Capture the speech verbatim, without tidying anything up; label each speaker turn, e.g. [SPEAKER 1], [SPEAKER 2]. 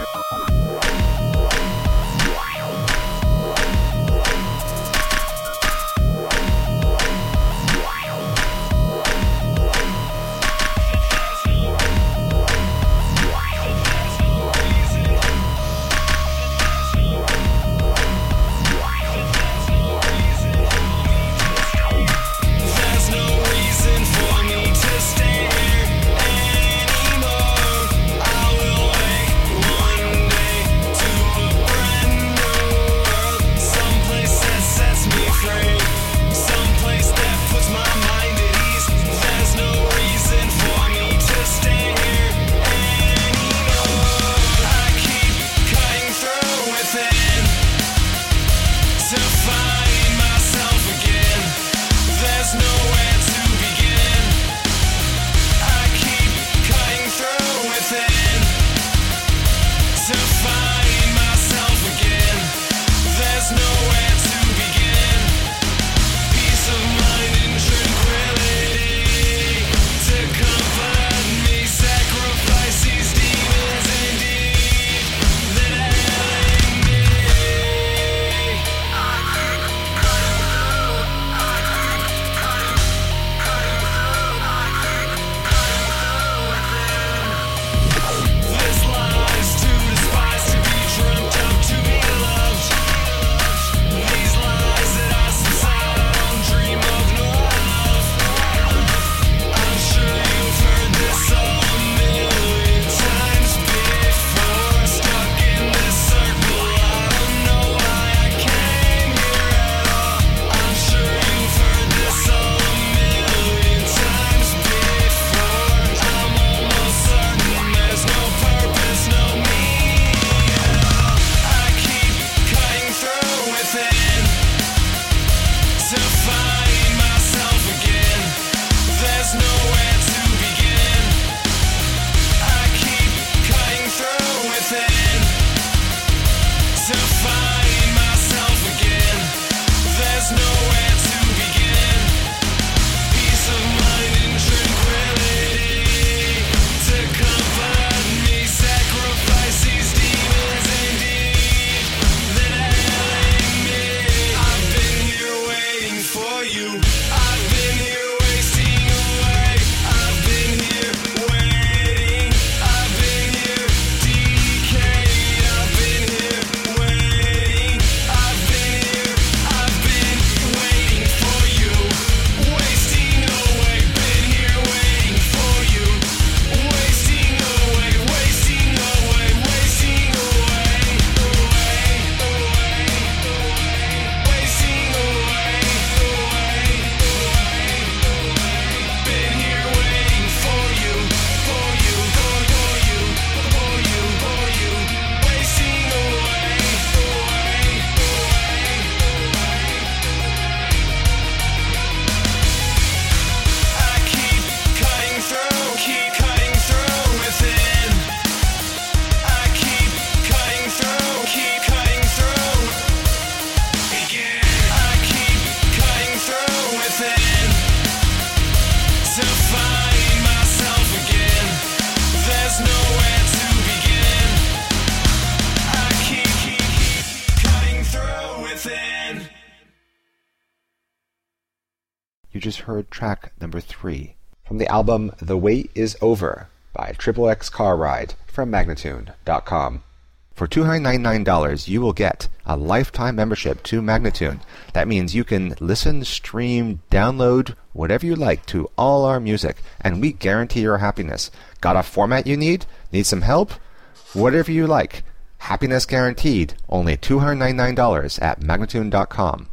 [SPEAKER 1] You just heard track number three from the album The Wait Is Over by Triple X Car Ride from Magnatune dot com. For two hundred ninety-nine dollars, you will get a lifetime membership to Magnatune. That means you can listen, stream, download, whatever you like to all our music, and we guarantee your happiness. Got a format you need? Need some help? Whatever you like. Happiness guaranteed. Only two hundred ninety-nine dollars at Magnatune dot com.